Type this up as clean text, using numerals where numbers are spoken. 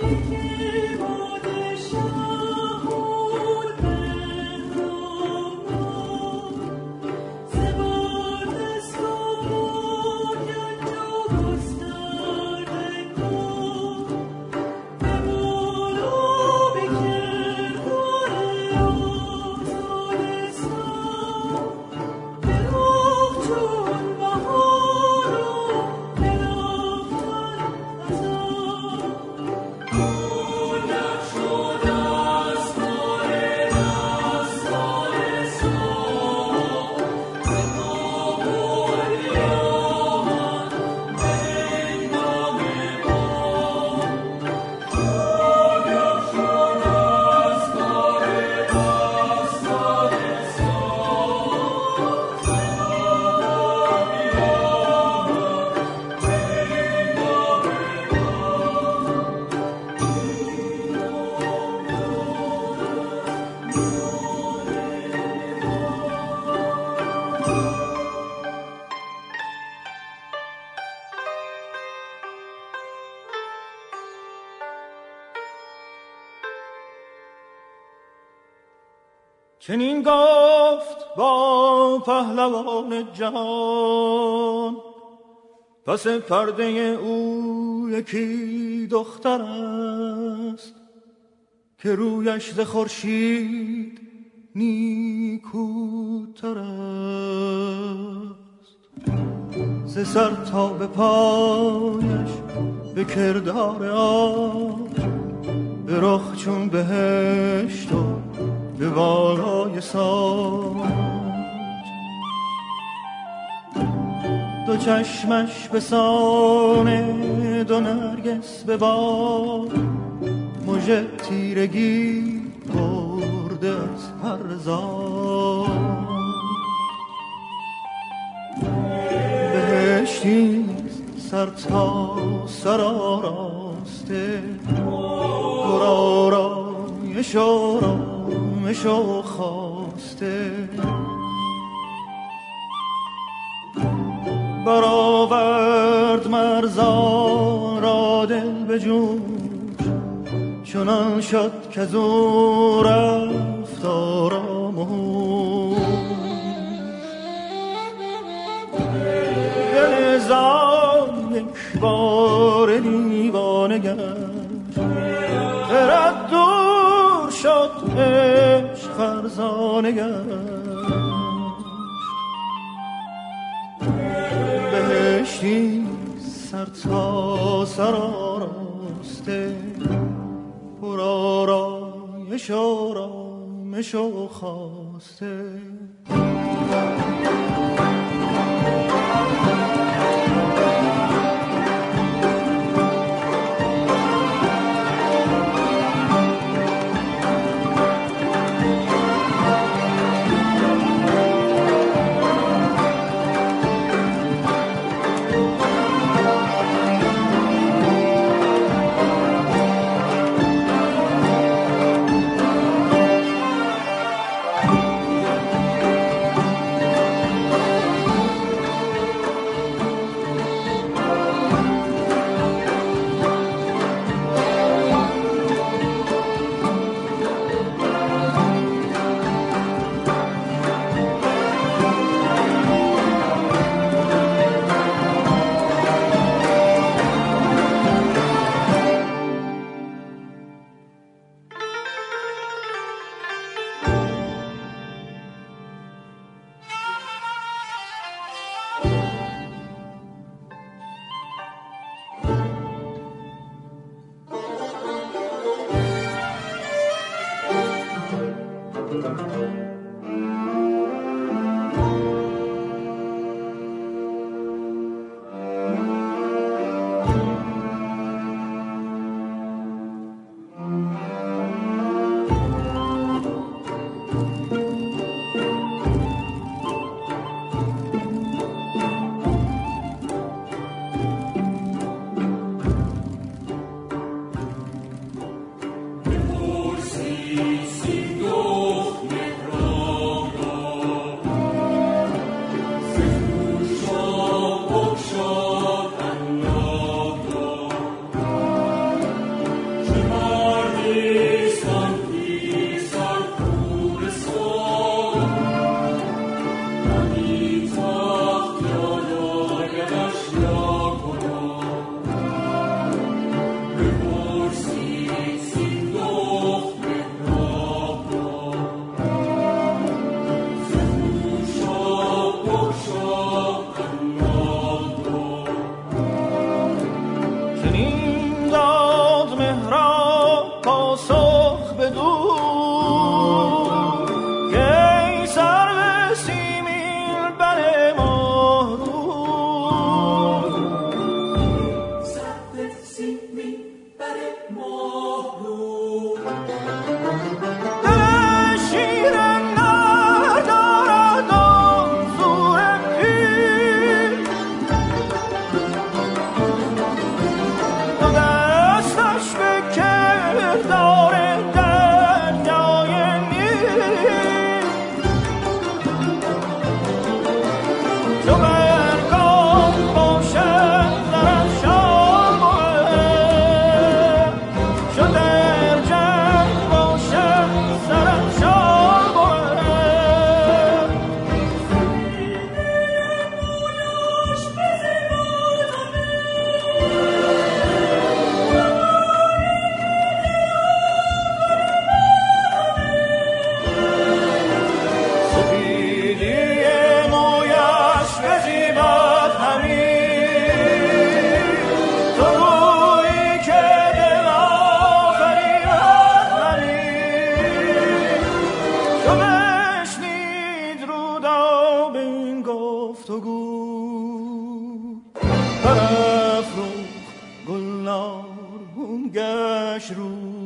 چنین گفت با پهلوان جهان، پس پرده او یکی دختر است که رویش ز خورشید نیکوتر است. ز سر تا به پایش به کردار آب، به رخ چون بهشت و به بالای ساج، دو چشمش به سان دو نرگس به باد، مژه تیرگی برده از هر زاد. بهشتیست سر تا سر آراسته، پر آرایش آرامش و خواسته. برآورد مرزا را دل به جوش، چنان شد که زو رفت آرام و هوش. دل زان یک بار دیوانه گشت، خرد دور شد عشق فرزانه گشت. بهشتی سر تا سر آراسته، پر آرایش آرامش و خواسته. گشت رو